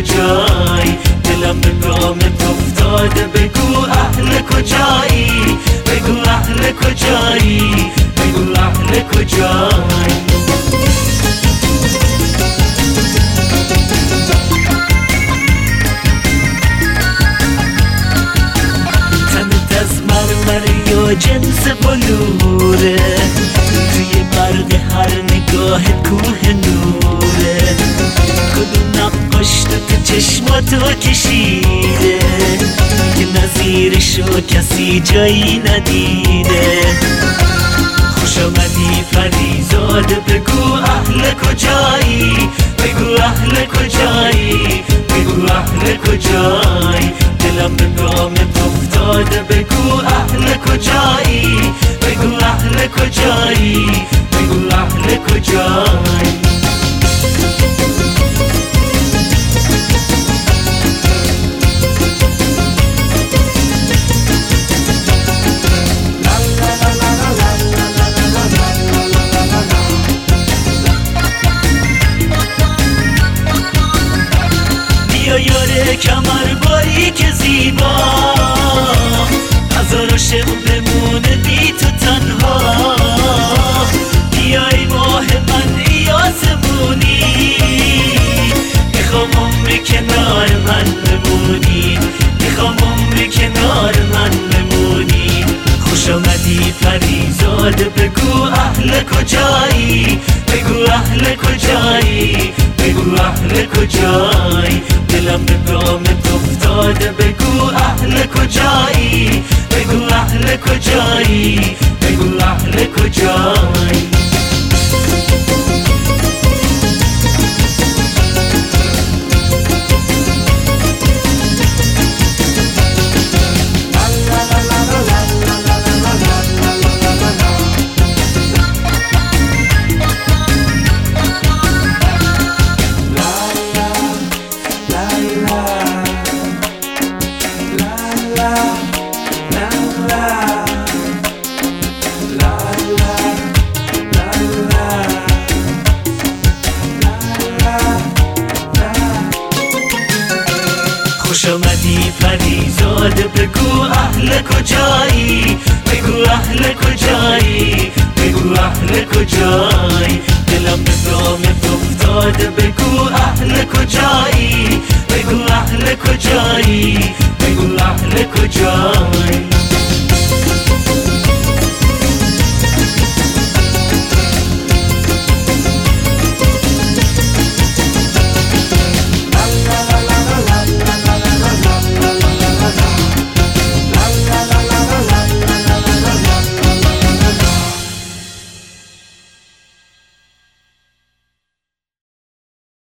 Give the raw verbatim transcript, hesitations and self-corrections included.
کجایی، دلم به دامت افتاده، بگو اهل کجایی، بگو اهل کجایی، بگو اهل کجایی. تنت از مرمر یا جنس بلوره، توی برق هر نگاه کوه نوره، کدوم نقاش تو چشماتو کشیده که نظیرشو کسی جایی ندیده. خوش آمدی پریزاده، بگو اهل کجایی، بگو اهل کجایی، بگو اهل کجایی، دلم به دامت افتاده، بگو اهل کجایی، بگو اهل کجایی، بگو اهل کجایی. یاره کمر باری که زیبا، هزار عاشق بمونه بی تو تنها، بیای ماه من یاسمونی، میخوام عمری کنار من بمونی، میخوام عمری کنار من بمونی. خوش آمدی پریزاده، بگو اهل کجایی، بگو اهل کجایی، بگو اهل کجایی، دلم به دامت افتاده، بگو اهل کجایی، بگو اهل کجایی، بگو اهل کجایی. خوش آمدی پریزاده، بگو اهل کجایی، بگو اهل کجایی، بگو اهل کجایی، دلم به دامت افتاده، بگو اهل کجایی، بگو اهل کجایی، بگو اهل کجایی.